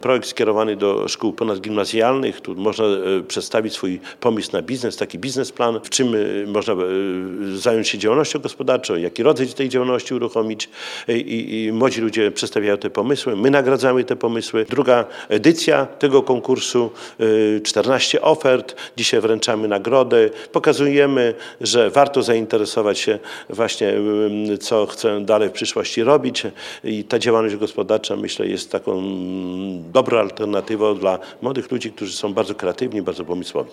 Projekt skierowany do szkół ponadgimnazjalnych. Tu można przedstawić swój pomysł na biznes, taki biznesplan, w czym można zająć się działalnością gospodarczą, jaki rodzaj tej działalności uruchomić. I młodzi ludzie przedstawiają te pomysły, my nagradzamy te pomysły. Druga edycja tego konkursu, 14 ofert, dzisiaj wręczamy nagrody, pokazujemy, że warto zainteresować się właśnie, co chcę dalej w przyszłości robić i ta działalność gospodarcza, myślę, jest taką dobrą alternatywą dla młodych ludzi, którzy są bardzo kreatywni, bardzo pomysłowi.